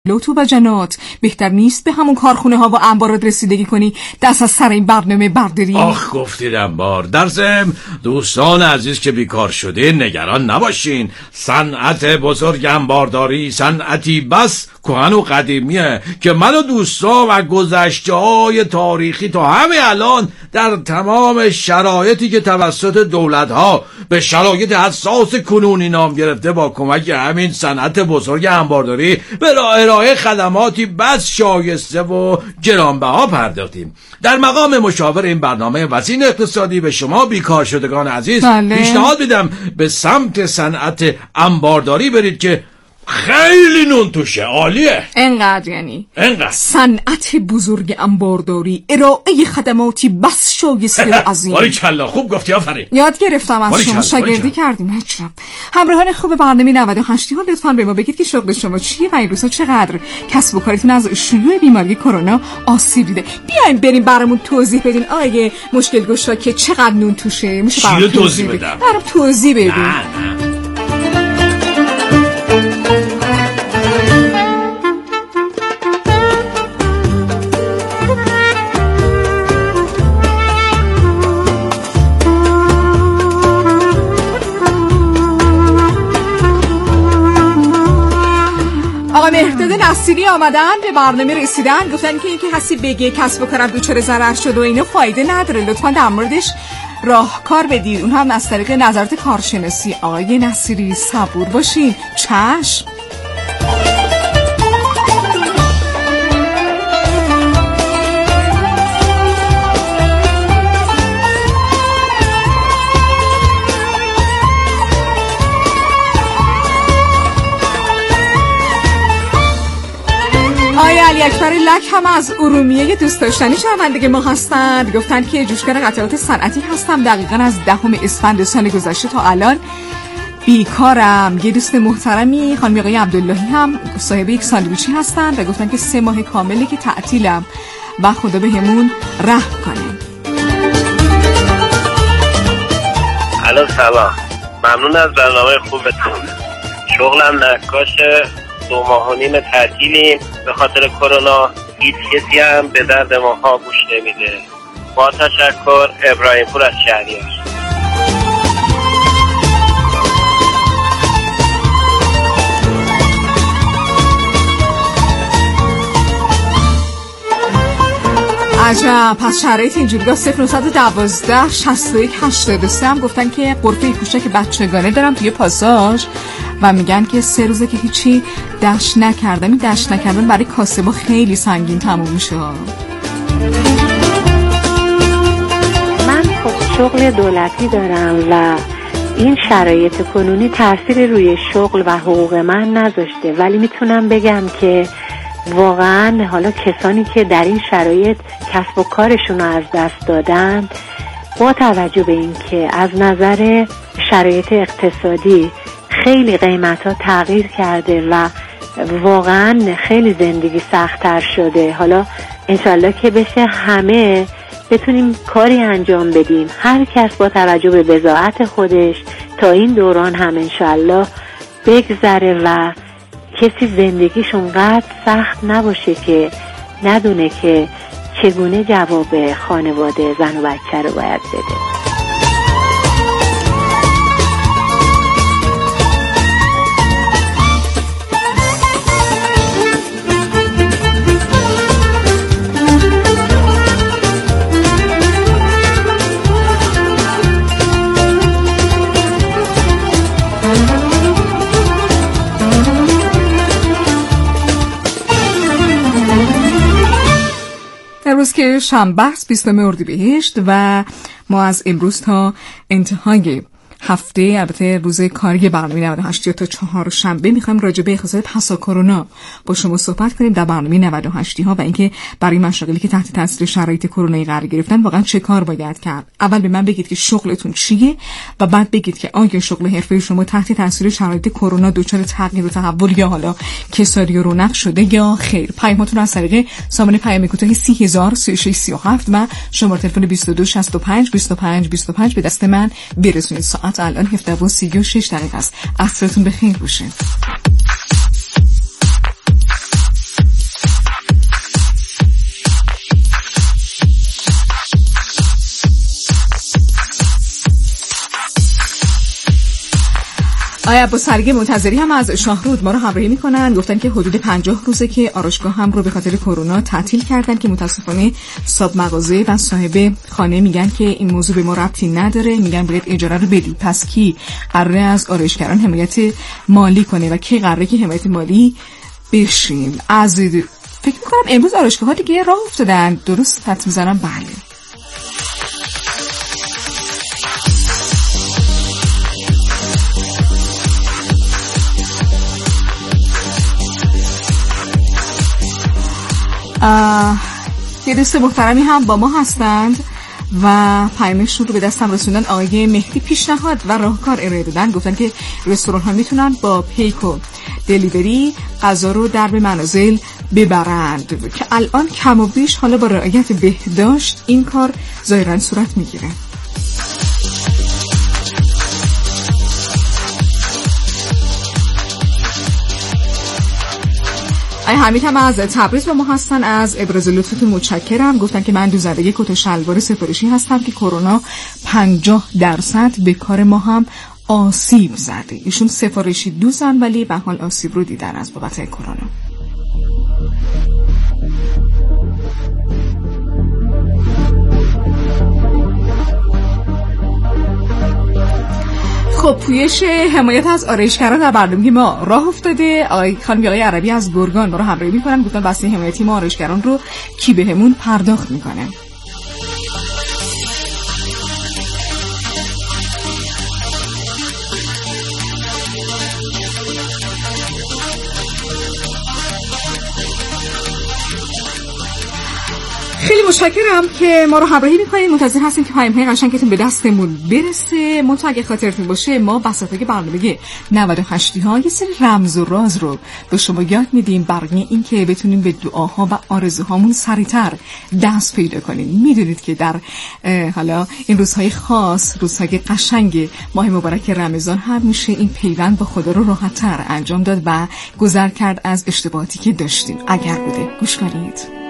لطو و جنات بهتر نیست به همون کارخونه ها و انبارات رسیدگی کنی دست از سر این برنامه برداری؟ آخ گفتید انبار. در ضمن دوستان عزیز که بیکار شدین نگران نباشین. صنعت بزرگ انبارداری صنعتی بس کهن و قدیمیه که من و دوستا و گذشته‌های تاریخی تا همین الان در تمام شرایطی که توسط دولت‌ها به شرایط حساس کنونی نام گرفته با کمک همین صنعت بزرگ انبارداری به ارائه خدماتی بس شایسته و گرانبها پرداختیم. در مقام مشاور این برنامه وزیر اقتصادی به شما بیکار شدگان عزیز پیشنهاد میدم به سمت صنعت انبارداری برید که خیلی نون توشه. عالیه. انقدر یعنی انقدر صنعت بزرگ انبارداری ارائه خدماتی بس شایسته و عظیم. باریکلا خوب گفتی، آفرین. یاد گرفتم از شما، شاگردی کردیم. هیچم همراهان خوب برنامه 98 ها لطفاً به ما بگید که شغل شما چیه و این روزا چقدر کسب و کارتون از شیوع بیماری کرونا آسیب دیده. بیاین بریم برامون توضیح بدین آیه مشکل گشا که چقدر نون توشه. میشه برام توضیح بدین؟ برام توضیح بدین. آقای مهرداد نصیری آمدن به برنامه رسیدن، گفتن که اینکه هستی بگه کسب و کارم دوچار ضرر شده و اینو فایده نداره، لطفا در موردش راهکار بدید، اون هم از طریق نظرات کارشناسی. آقای نصیری صبور باشین. چشم. علی اکبر لک هم از ارومیه دوست داشتنی شنونده ما هستند، گفتن که جوشگر قطعات صنعتی هستم، دقیقاً از 10 اسفند سال گذشته تا الان بیکارم. یه دوست محترمی خانم آقای عبداللهی هم صاحب یک ساندویچی هستند و گفتن که 3 ماه کامله که تعطیلم و خدا بهمون رحم کنه. الو سلام، ممنون از برنامه خوبتون. شغلم نقاشه، 2 ماه و نیم تعطیلیم به خاطر کرونا. هیچ کسی هم به درد ماها گوش نمیده. با تشکر. ابراهیم پور از شهریار. عجب، پس شرایط اینجوری. 0912 61 83 هم گفتن که غرفه کوچک بچگانه دارم توی پاساژ و میگن که 3 روزه که هیچی دشت نکردم. این دشت نکردن برای کاسبا خیلی سنگین تموم میشه. من خب شغل دولتی دارم و این شرایط کنونی تأثیر روی شغل و حقوق من نذاشته، ولی میتونم بگم که واقعا حالا کسانی که در این شرایط کسب و کارشون رو از دست دادن، با توجه به این که از نظر شرایط اقتصادی خیلی قیمت ها تغییر کرده و واقعا خیلی زندگی سخت‌تر شده، حالا انشالله که بشه همه بتونیم کاری انجام بدیم، هر کس با توجه به بضاعت خودش تا این دوران هم انشالله بگذره و کسی زندگیشون قدر سخت نباشه که ندونه که چگونه جواب خانواده زن و بچه رو باید بده. روز که شنبه است 20 اردیبهشت و ما از امروز تا انتهای هفته، البته روز کاری برنامه 98 تا 4 شنبه میخوایم راجع به اقتصاد پسا کرونا با شما صحبت کنیم در برنامه 98 ها و اینکه برای مشاغلی که تحت تاثیر شرایط کرونا قرار گرفتن واقعا چه کار باید کرد. اول به من بگید که شغلتون چیه و بعد بگید که آیا شغل حرفه‌ای شما تحت تاثیر شرایط کرونا دچار تغییر و تحول یا حالا کساری و رونق شده یا خیر. پیاماتون از طریق سامانه پیام کوتاه 3003637 و شماره تلفن 2265 25 25 به دست من برسونید. ساعت الان 17:36 است. عصرتون بخیر باشه. عباس سرگی منتظری هم از شاهرود ما رو همراهی میکنن. گفتن که حدود 50 روزه که آرایشگاه هم رو به خاطر کرونا تعطیل کردن که متاسفانه صاحب مغازه و صاحب خانه میگن که این موضوع به ما ربطی نداره، میگن باید اجاره رو بدید. پس کی قراره از آرایشگران حمایت مالی کنه و کی قراره که حمایت مالی بشیم؟ از فکر میکنم امروز آرایشگاه ها دیگه راه افتادن، درست حد میزنم؟ بله. یه دوست محترمی هم با ما هستند و پیامشون رو به دستم رسوندن. آقای مهدی پیشنهاد و راهکار ارائه دادن. گفتن که رستوران ها میتونن با پیک و دلیوری غذا رو در به منازل ببرند که الان کم و بیش حالا با رعایت بهداشت این کار ظاهرا صورت میگیره. حمید هم از تبریز با ما هستن. از ابراز لطفتون متشکرم. گفتن که من دوزنده کت و شلوار سفارشی هستم که کرونا 50% به کار ما هم آسیب زده. ایشون سفارشی دوزن ولی به حال آسیب رو دیدن از بابت کرونا. خب پویش حمایت از آرایشگران در برنامه ما راه افتاده. خانم آقای عربی از گرگان ما رو همراهی میکنن. گفتن واسه حمایتی ما آرایشگران رو کی بهمون پرداخت میکنه؟ خیلی متشکرم که ما رو همراهی میکنید. منتظر هستیم که پیام‌های قشنگتون به دستمون برسه. منتها اگه خاطرتون باشه ما بساطه برنامه 98 ها یه سری رمز و راز رو به شما یاد میدیم برای این که بتونیم به دعاها و آرزوهامون سریعتر دست پیدا کنیم. میدونید که در حالا این روزهای خاص، روزهای قشنگ ماه مبارک رمضان هم میشه این پیوند با خدا رو راحت‌تر انجام داد و گذر کرد از اشتباهاتی که داشتیم. اگر بوده گوش کنید.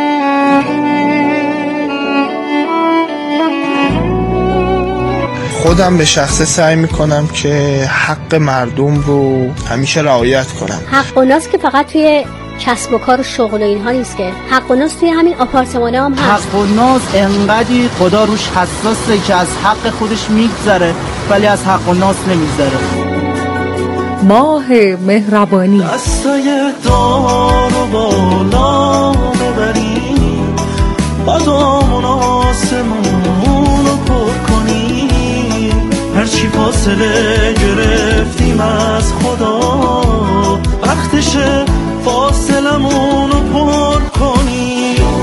خودم به شخصه سعی میکنم که حق مردم رو همیشه رعایت کنم. حق و ناس که فقط توی کسب و کار و شغل و اینها نیست، که حق و ناس توی همین آپارتمانه هم هست. حق و ناس انقدی خدا روش حساسه که از حق خودش میگذره ولی از حق و ناس نمیگذره. ماه مهربانی. دستای دار و بالا ببریم، بادامون آسمون رو پر کنیم، هرچی فاصله گرفتیم از خدا وقتشه فاصلمون رو پر کنیم.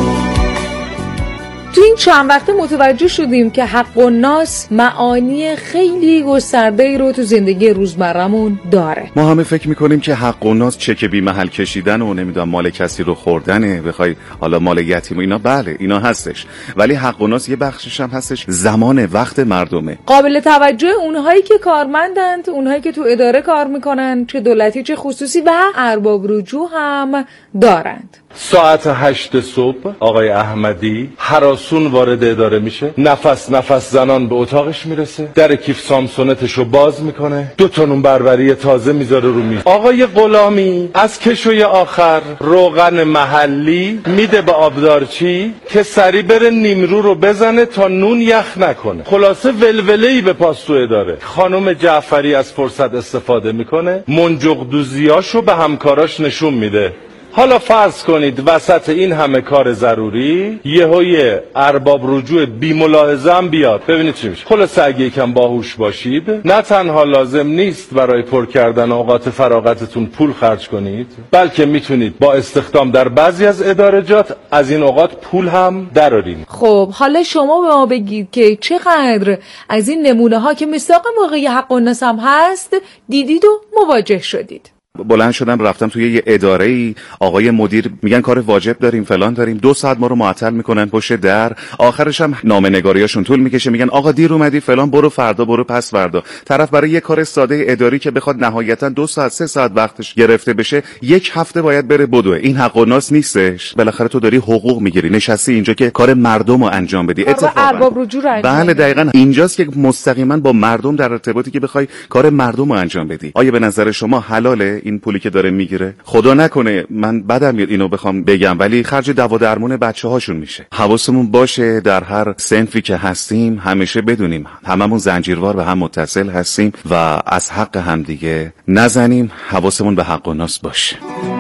تو این چند وقته متوجه شدیم که حق و ناس معانی خیلی گسترده‌ای رو تو زندگی روزمره‌مون داره. ما همه فکر میکنیم که حق و ناس چک بی محل کشیدن و نمیدونم مال کسی رو خوردنه، بخوای حالا مال یتیم و اینا، بله اینا هستش، ولی حق و ناس یه بخشش هم هستش زمان وقت مردمه. قابل توجه اونهایی که کارمندند، اونهایی که تو اداره کار میکنن، چه دولتی چه خصوصی، و ارباب رجوع هم دارند. ساعت 8 صبح آقای احمدی هراسون وارد اداره میشه، نفس زنان به اتاقش میرسه، در کیف سامسونتشو باز میکنه، 2 تا نون بربری تازه میذاره رو میز. آقای غلامی از کشوی آخر روغن محلی میده به آبدارچی که سری بره نیمرو رو بزنه تا نون یخ نکنه. خلاصه ولوله‌ای به پاس تو اداره. خانم جعفری از فرصت استفاده میکنه، منجق دوزیاشو به همکاراش نشون میده. حالا فرض کنید وسط این همه کار ضروری یهوی ارباب رجوع بی ملاحظه هم بیاد، ببینید چی میشه. خلاص اگه یکم باهوش باشید نه تنها لازم نیست برای پر کردن اوقات فراغتتون پول خرج کنید، بلکه میتونید با استخدام در بعضی از ادارجات از این اوقات پول هم درارین. خب حالا شما به ما بگید که چقدر از این نمونه ها که مصداق واقعی حق و ناس هم هست دیدید و مواجه شدید. بلند شدم رفتم توی یه اداره‌ای، آقای مدیر میگن کار واجب داریم فلان داریم، 2 ساعت ما رو معطل میکنن پشت در، آخرش هم نامه‌نگاریاشون طول میکشه، میگن آقا دیر اومدی فلان، برو فردا، برو پس فردا. طرف برای یه کار ساده اداری که بخواد نهایتا 2 ساعت 3 ساعت وقتش گرفته بشه 1 هفته باید بره بدوه. این حق و ناس نیستش؟ بالاخره تو داری حقوق میگیری، نشستی اینجا که کار مردم رو انجام بدی. ارباب رجوع رو انجام بله دقیقاً اینجاست که مستقیما با مردم در ارتباطی که بخوای کار مردم رو انجام بدی. آیا به نظر شما حلاله این پولی که داره میگیره؟ خدا نکنه من بدم میاد اینو بخوام بگم، ولی خرج دوا درمون بچه‌هاشون میشه. حواسمون باشه در هر صنفی که هستیم همیشه بدونیم هممون زنجیروار به هم متصل هستیم و از حق همدیگه نزنیم. حواسمون به حق و ناس باشه.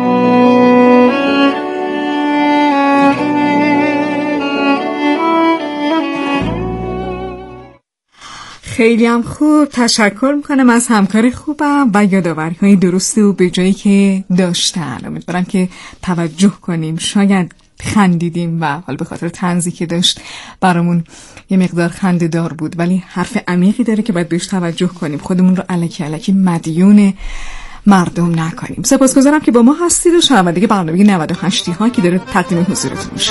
خیلی هم خوب، تشکر میکنم از همکاری خوبم و یادآوری‌های درست و به جایی که داشتن. امیدوارم که توجه کنیم. شاید خندیدیم و حالا به خاطر طنزی که داشت برامون یه مقدار خنده دار بود، ولی حرف عمیقی داره که باید بهش توجه کنیم، خودمون رو الکی مدیون مردم نکنیم. سپاسگزارم که با ما هستید و شنونده برنامه 98 ها که داره تقدیم حضورتون میشه.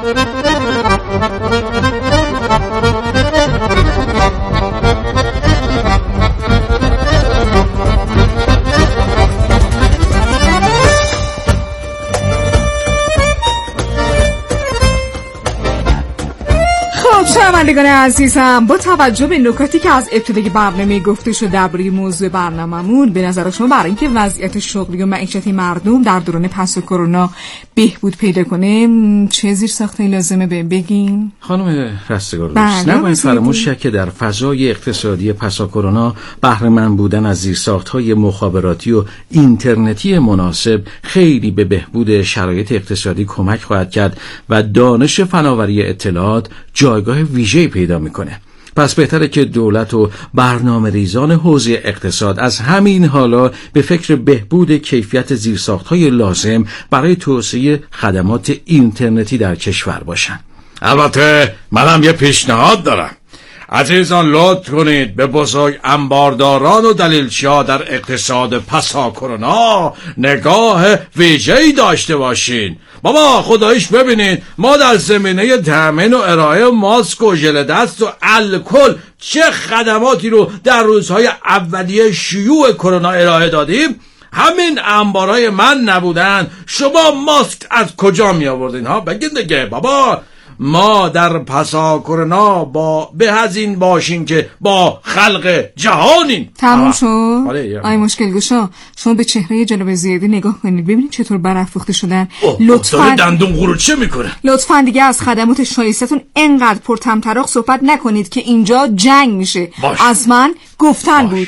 شنوندگان عزیزم، با توجه به نکاتی که از ابتدای برنامه گفته شد درباره موضوع برنامه‌مون، به نظر شما برای اینکه وضعیت شغلی و معیشتی مردم در دوران پس از کرونا بهبود پیدا کنه چه زیرساختایی لازمه بگین؟ خانم رستگار دوست، نباید فراموش کرد که در فضای اقتصادی پس از کرونا بهره مند بودن از زیرساخت‌های مخابراتی و اینترنتی مناسب خیلی به بهبود شرایط اقتصادی کمک خواهد کرد و دانش فناوری اطلاعات جایگاه ویژه‌ای پیدا میکنه. پس بهتره که دولت و برنامه ریزان حوزه اقتصاد از همین حالا به فکر بهبود کیفیت زیرساخت‌های لازم برای توسعه خدمات اینترنتی در کشور باشن. البته منم یه پیشنهاد دارم. عزیزان لطف کنید به بزرگ انبارداران و دلیلچی‌ها در اقتصاد پسا کرونا نگاه ویژه‌ای داشته باشین. بابا خداییش ببینید ما در زمینه تامین و ارائه ماسک و ژل دست و الکل چه خدماتی رو در روزهای اولیه شیوع کرونا ارائه دادیم. همین انبارای من نبودن شما ماسک از کجا می آوردین ها؟ بگین دیگه بابا. ما در پسا کرونا با به هزین باشین که با خلق جهانین. تموم شد. آی مشکل گوشا، شما به چهره جناب زیادی نگاه کنید ببینید چطور برافروخته شدن. لطفاً دندون قروچه میکنه. لطفاً دیگه از خدمات شایستتون انقدر پرطمطراق صحبت نکنید که اینجا جنگ میشه. از من گفتن بود.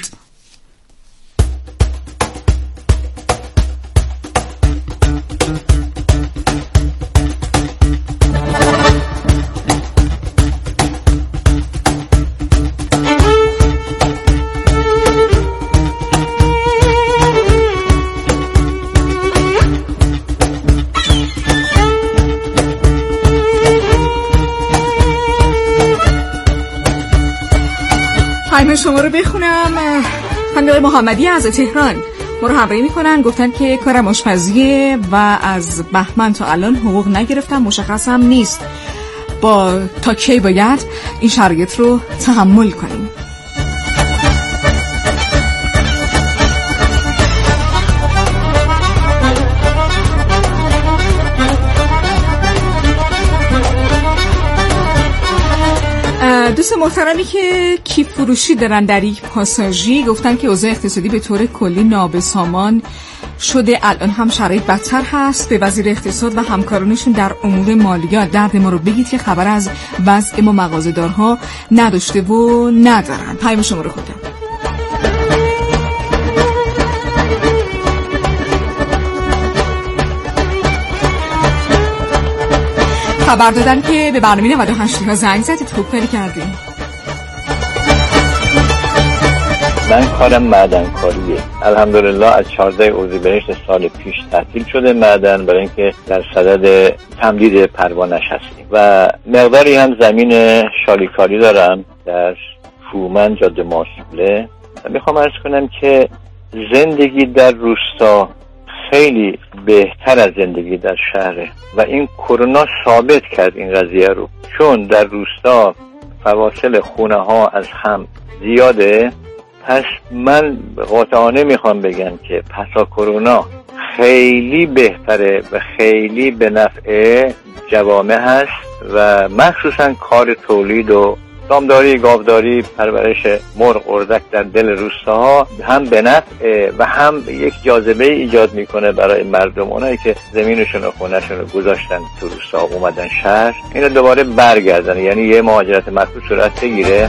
پیام شما رو بخونم. خانم محمدی از تهران ما رو همراهی میکنن، گفتن که کارم آشپزیه و از بهمن تا الان حقوق نگرفتم، مشخص هم نیست تا کی باید این شرایط رو تحمل کنیم. دوست محترمی که کیف فروشی دارن در یک پاساژی گفتن که اوضاع اقتصادی به طور کلی نابسامان شده، الان هم شرایط بدتر هست. به وزیر اقتصاد و همکارانشون در امور مالیات درد ما رو بگید که خبر از وضع ما مغازه‌دارها نداشته و ندارن. پیام شما رو خوندم. خبر دادن که به برنامه 98 ها زنگ زدید، خوب کاری کردیم. من کارم معدنکاریه. الحمدلله از 14 اردیبهشت سال پیش تعطیل شده معدن برای اینکه در صدد تمدید پروانش هستیم و مقداری هم زمین شالیکاری دارم در فرومن جاده ماسوله. میخوام عرض کنم که زندگی در روستا خیلی بهتر از زندگی در شهره و این کرونا ثابت کرد این قضیه رو، چون در روستا فواصل خونه ها از هم زیاده. پس من قاطعانه میخوام بگم که پسا کرونا خیلی بهتره و خیلی به نفع جوامع هست و مخصوصا کار تولید و دامداری، گاوداری، پرورش مرغ، اردک در دل روستاها هم به نفع و هم یک جاذبه ایجاد میکنه برای مردم. اونایی که زمینشون و خونهشون رو گذاشتن تو روستا اومدن شهر، اینو دوباره برگردن، یعنی یه مهاجرت مطلوب صورت بگیره.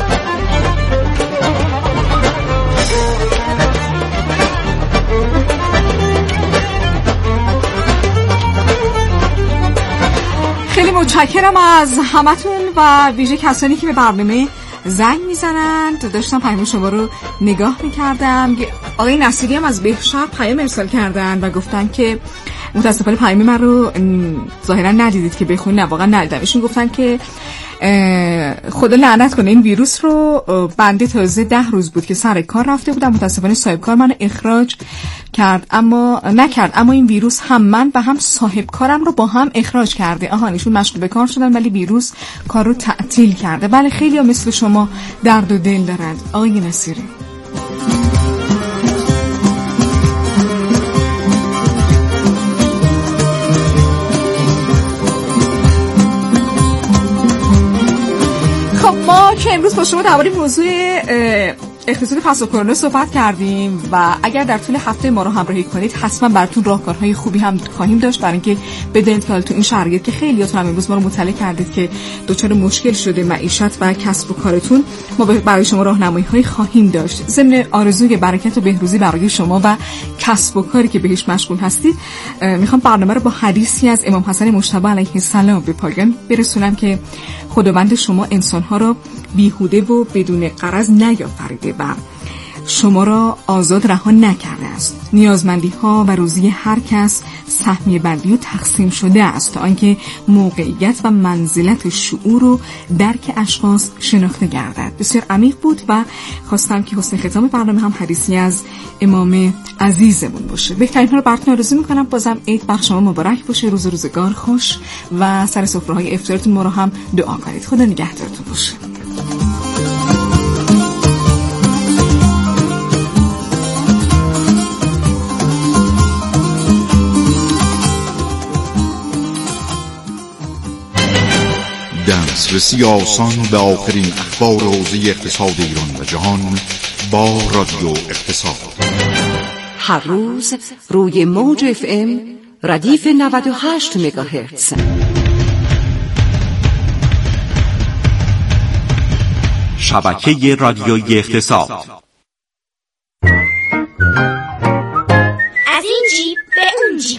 خیلی متشکرم از همتون و ویژه کسانی که به برنامه زنگ میزنند. داشتم پیام شما رو نگاه میکردم. آقای نصیری هم از بهشهر پیام ارسال کردن و گفتن که متاسفانه پیام من رو ظاهرا ندیدید که بخونید. نه واقعا ندیدم. ایشون گفتن که خدا لعنت کنه این ویروس رو، بنده تازه 10 روز بود که سر کار رفته بودم، متاسفانه صاحب کار منو اخراج کرد، اما این ویروس هم من و هم صاحب کارم رو با هم اخراج کرده. ایشون مشغول به کار شدن ولی ویروس کار رو تعطیل کرده. بله خیلی ها مثل شما درد و دل دارند آقای نصیری. ما که امروز با شما درباره موضوع اقتصاد پس از کرونا صحبت کردیم و اگر در طول هفته ما رو همراهی کنید حتما براتون راهکارهای خوبی هم خواهیم داشت برای اینکه بدونید که تو این شرایط که خیلیاتون هم امروز ما رو مطلع کردید که دچار مشکل شده معیشت و کسب و کارتون، ما برای شما راهنمایی‌های خواهیم داشت. ضمن آرزوی برکت و بهروزی برای شما و کسب و کاری که بهش مشغول هستید، میخوام برنامه رو با حدیثی از امام حسن مجتبی علیه السلام به پایان برسونم که خداوند شما انسان‌ها را بیهوده و بدون غرض نیافریده و شما را آزاد رها نکرده است. نیازمندی ها و روزی هر کس سهمیه بندی و تقسیم شده است تا آنکه موقعیت و منزلت شعور و درک اشخاص شناخته گردد. بسیار عمیق بود و خواستم که حسن ختام برنامه هم حدیثی از امام عزیزمون باشه. بهترین ها رو براتون آرزو میکنم. بازم عید بر شما مبارک باشه، روزگار خوش و سر سفره‌های افطارتون ما رو هم دعا کنید. خدا نگهدارتون باشه. دسترسی آسان به آخرین اخبار حوزه اقتصاد ایران و جهان با رادیو اقتصاد. هر روز روی موج FM ردیف 98 مگاهرتز. شبکه رادیویی اقتصاد. از این جیب به اون جیب.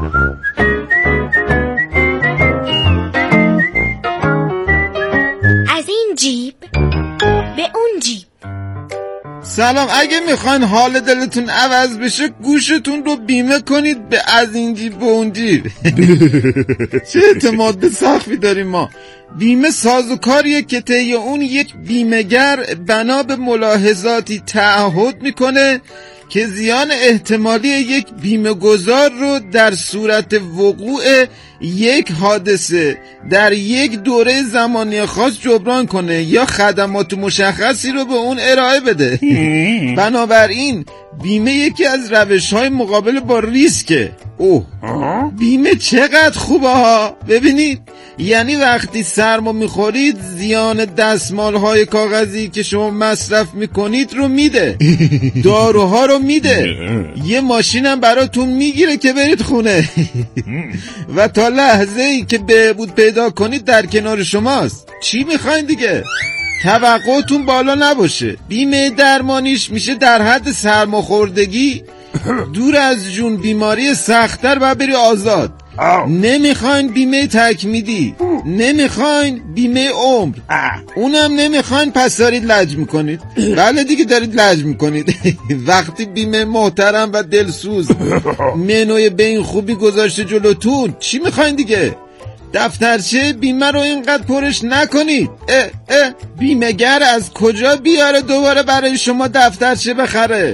جیب به اون جیب. سلام، اگه میخواین حال دلتون عوض بشه گوشتون رو بیمه کنید به از این جیب به اون جیب. چه اعتماد به سقفی داریم ما. بیمه سازوکاریه که طی اون یک بیمه‌گر بنا به ملاحظاتی تعهد میکنه که زیان احتمالی یک بیمه گذار رو در صورت وقوع یک حادثه در یک دوره زمانی خاص جبران کنه یا خدمات مشخصی رو به اون ارائه بده. بنابراین بیمه یکی از روش‌های مقابله با ریسکه. بیمه چقدر خوبه ها. ببینید، یعنی وقتی سرما میخورید زیان دستمال‌های کاغذی که شما مصرف میکنید رو میده، داروها رو میده، یه ماشینم براتون میگیره که برید خونه و تا لحظه‌ای که بهبود پیدا کنید در کنار شماست. چی میخواین دیگه؟ توقعتون بالا نباشه. بیمه درمانیش میشه در حد سرماخوردگی، دور از جون بیماری سخت‌تر و بری آزاد. نمیخواین بیمه تکمیلی، نمیخواین بیمه عمر، اونم نمیخواین، پس دارید لج میکنید. بله دیگه دارید لج میکنید. وقتی بیمه محترم و دلسوز منوی به این خوبی گذاشته جلوتون، چی میخواین دیگه؟ دفترچه بیمه رو اینقدر پرش نکنید. بیمه‌گر از کجا بیاره دوباره برای شما دفترچه بخره؟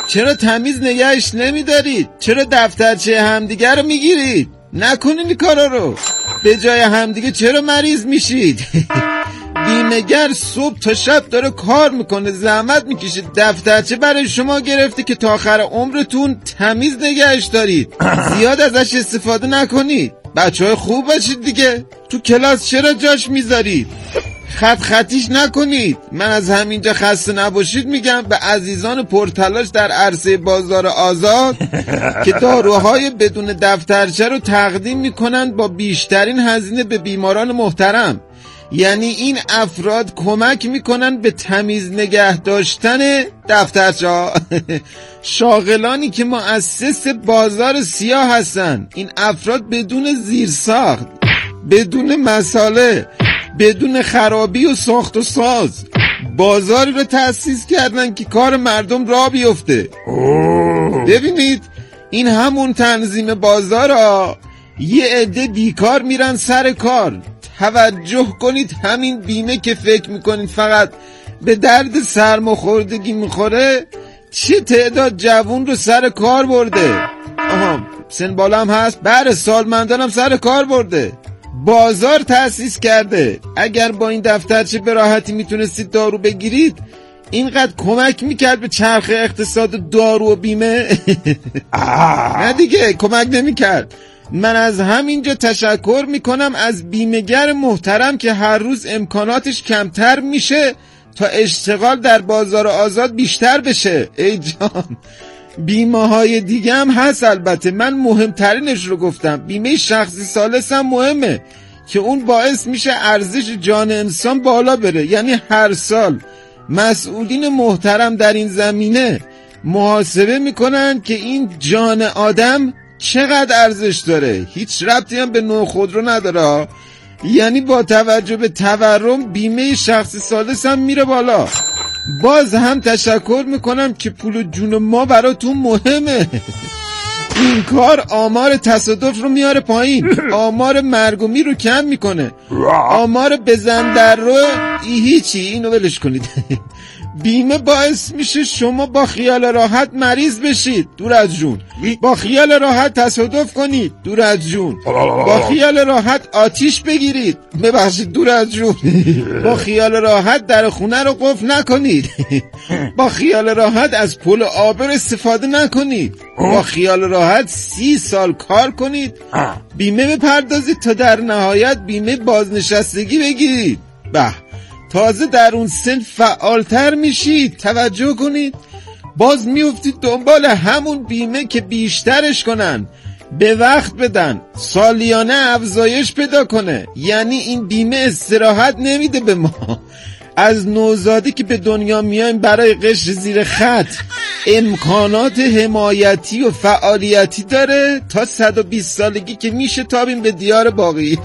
چرا تمیز نگهش نمیدارید؟ چرا دفترچه همدیگه رو میگیرید؟ نکنین این کارا رو. به جای همدیگه چرا مریض میشید؟ بیمه‌گر صبح تا شب داره کار میکنه، زحمت میکشه، دفترچه برای شما گرفته که تا آخر عمرتون تمیز نگهش دارید. زیاد ازش استفاده نکنید. بچه‌های خوب باشید دیگه. تو کلاس چرا جاش میذارید؟ خطیش نکنید. من از همینجا خسته نباشید میگم به عزیزان پرتلاش در عرصه بازار آزاد که داروهای بدون دفترچه رو تقدیم میکنند با بیشترین هزینه به بیماران محترم. یعنی این افراد کمک میکنن به تمیز نگه داشتن دفترچه. شاغلانی که مؤسس بازار سیاه هستن. این افراد بدون زیرساخت، بدون مساله، بدون خرابی و ساخت و ساز بازاری رو تأسیس کردن که کار مردم راه بیفته. ببینید این همون تنظیم بازارا. یه عده بیکار میرن سر کار. توجه کنید همین بیمه که فکر میکنید فقط به درد سرماخوردگی میخوره، چه تعداد جوون رو سر کار برده. سن بالا هم هست، بر سالمندان هم سر کار برده. بازار تأسیس کرده. اگر با این دفترچه به راحتی میتونستید دارو بگیرید، اینقدر کمک میکرد به چرخه اقتصاد دارو و بیمه؟ نه دیگه کمک نمیکرد. من از همینجا تشکر میکنم از بیمه‌گر محترم که هر روز امکاناتش کمتر میشه تا اشتغال در بازار آزاد بیشتر بشه. ای جان، بیمه های دیگه هم هست البته. من مهمترینش رو گفتم. بیمه شخصی ثالث هم مهمه که اون باعث میشه ارزش جان انسان بالا بره. یعنی هر سال مسئولین محترم در این زمینه محاسبه میکنن که این جان آدم چقدر ارزش داره. هیچ ربطی هم به نوع خودرو نداره. یعنی با توجه به تورم بیمه شخصی ثالث هم میره بالا. باز هم تشکر میکنم که پول جون ما براتون مهمه. این کار آمار تصادف رو میاره پایین، آمار مرگ و میر رو کم میکنه، آمار بزن در رو هیچی. اینو ولش کنید. بیمه باعث میشه شما با خیال راحت مریض بشید، دور از جون. با خیال راحت تصادف کنید، دور از جون. با خیال راحت آتیش بگیرید، ببخشید، دور از جون. با خیال راحت در خونه رو قفل نکنید. با خیال راحت از پل آبر استفاده نکنید. با خیال راحت 30 سال کار کنید، بیمه بپردازید تا در نهایت بیمه بازنشستگی بگیرید. تازه در اون سن فعالتر میشید. توجه کنید، باز میافتید دنبال همون بیمه که بیشترش کنن، به وقت بدن، سالیانه افزایش پیدا کنه. یعنی این بیمه استراحت نمیده به ما. از نوزادی که به دنیا میایم برای قشر زیر خط امکانات حمایتی و فعالیتی داره تا 120 سالگی که میشه تابیم به دیار باقی.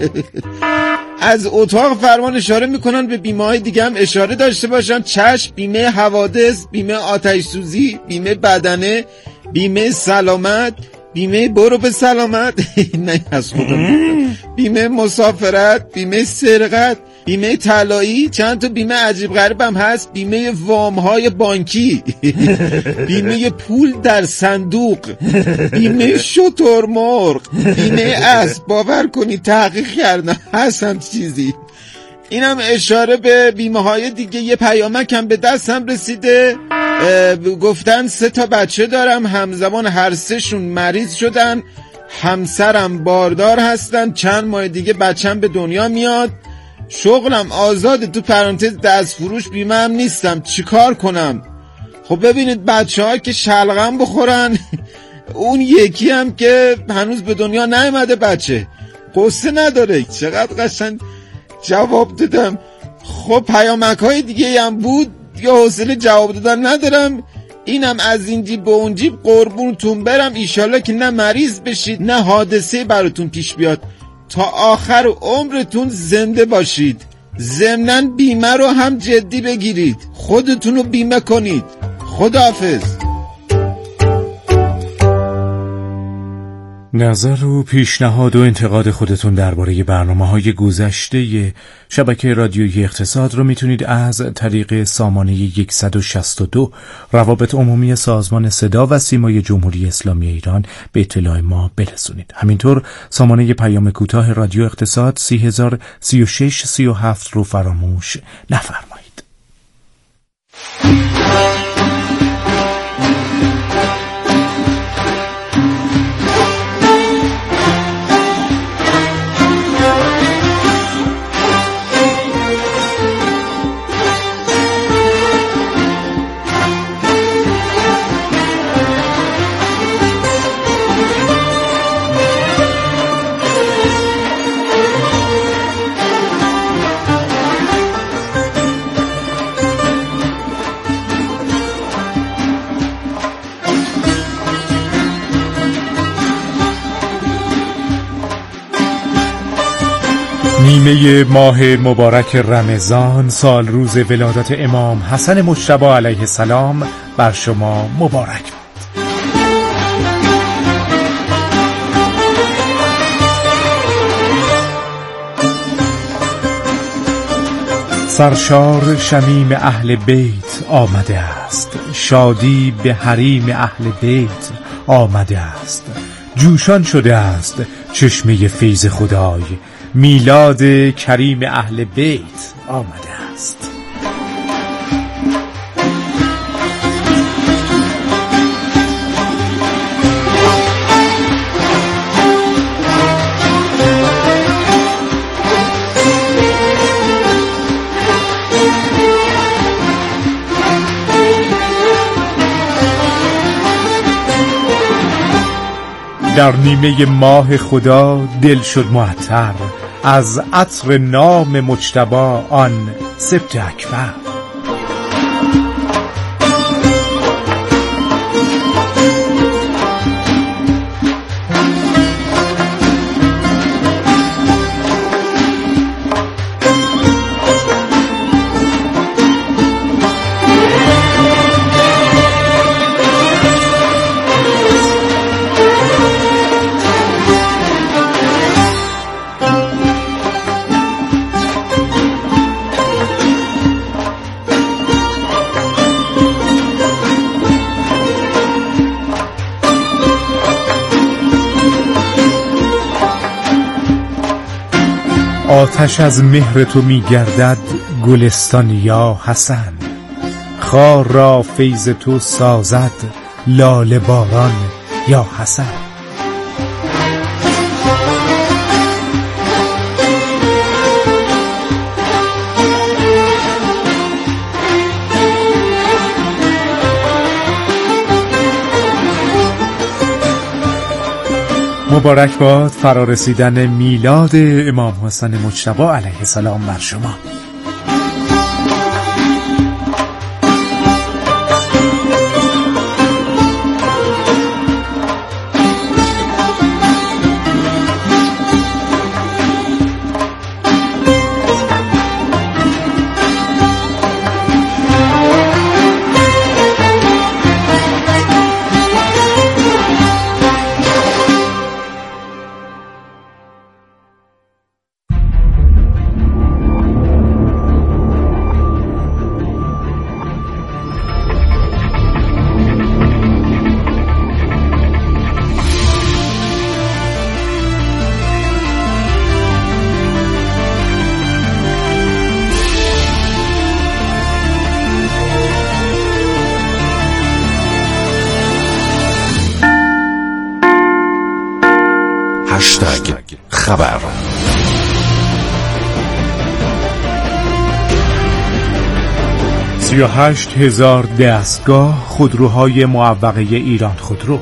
از اتاق فرمان اشاره میکنن به بیمه های دیگه هم اشاره داشته باشن. چشم، بیمه حوادث، بیمه آتش سوزی، بیمه بدنه، بیمه سلامت، بیمه برو به سلامت. نه از خودم. بیمه مسافرت، بیمه سرقت، بیمه طلایی، چند تا بیمه عجیب غریب هم هست. بیمه وام های بانکی، بیمه پول در صندوق، بیمه شترمرغ، بیمه اسب. باور کنید تحقیق کردم هست هم چیزی. اینم اشاره به بیمه های دیگه. یه پیامک هم به دستم رسیده، گفتن 3 تا بچه دارم، همزمان هر 3 شون مریض شدن، همسرم باردار هستن، چند ماه دیگه بچم به دنیا میاد، شغلم آزاده، تو پرانتز دست فروش، بیمه هم نیستم، چیکار کنم؟ خب ببینید، بچه ها که شلغم بخورن، اون یکی هم که هنوز به دنیا نیامده بچه، قصه نداره. چقدر قشنگ جواب دادم. خب پیامک های دیگه هم بود، یا حوصله جواب دادن ندارم. اینم از این جیب به اون جیب قربونتون برم. ایشالله که نه مریض بشید نه حادثه براتون پیش بیاد، تا آخر عمرتون زنده باشید. ضمناً بیمه رو هم جدی بگیرید، خودتون رو بیمه کنید. خداحافظ. نظر و پیشنهاد و انتقاد خودتون درباره برنامه‌های گذشته شبکه رادیویی اقتصاد رو میتونید از طریق سامانه 162 روابط عمومی سازمان صدا و سیمای جمهوری اسلامی ایران به اطلاع ما برسونید. همینطور سامانه پیام کوتاه رادیو اقتصاد 303637 رو فراموش نفرمایید. نیمه ماه مبارک رمضان، سال روز ولادت امام حسن مجتبی علیه السلام بر شما مبارک باد. سرشار شمیم اهل بیت آمده است، شادی به حریم اهل بیت آمده است، جوشان شده است چشمه فیض خدای، میلاد کریم اهل بیت آمده است. در نیمه ماه خدا دل شد معطر از عطر نام مجتبی آن سبت اکبر. آتش از مهر تو می گردد گلستان یا حسن، خار را فیض تو سازد لاله باران یا حسن. مبارک باد فرارسیدن میلاد امام حسن مجتبی علیه السلام بر شما. خبر 38,000 دستگاه خودروهای معوقه ایران خودرو.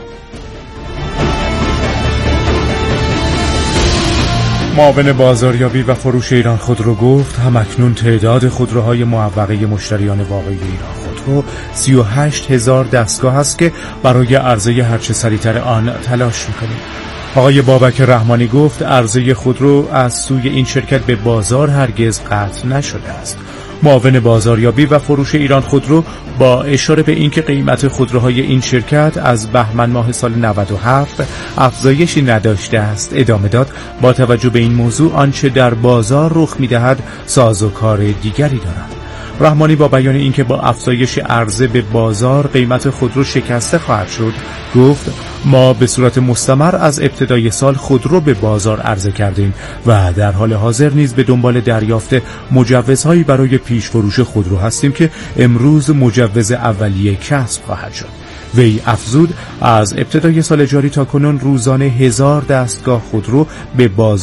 معاون بازاریابی و فروش ایران خودرو گفت همکنون تعداد خودروهای معوقه مشتریان واقعی ایران خودرو 38,000 دستگاه است که برای عرضه هرچه سریعتر آن تلاش می‌کنیم. آقای بابک رحمانی گفت عرضه خودرو از سوی این شرکت به بازار هرگز قطع نشده است. معاون بازاریابی و فروش ایران خودرو با اشاره به اینکه قیمت خودروهای این شرکت از بهمن ماه سال 97 افزایشی نداشته است ادامه داد: با توجه به این موضوع آنچه در بازار رخ می‌دهد سازوکار دیگری دارد. رحمانی با بیان اینکه با افزایش عرضه به بازار قیمت خودرو شکسته خواهد شد گفت: ما به صورت مستمر از ابتدای سال خودرو به بازار عرضه کردیم و در حال حاضر نیز به دنبال دریافت مجوزهایی برای پیش فروش خودرو هستیم که امروز مجوز اولیه کسب خواهد شد. وی افزود: از ابتدای سال جاری تا کنون روزانه 1000 دستگاه خودرو به بازار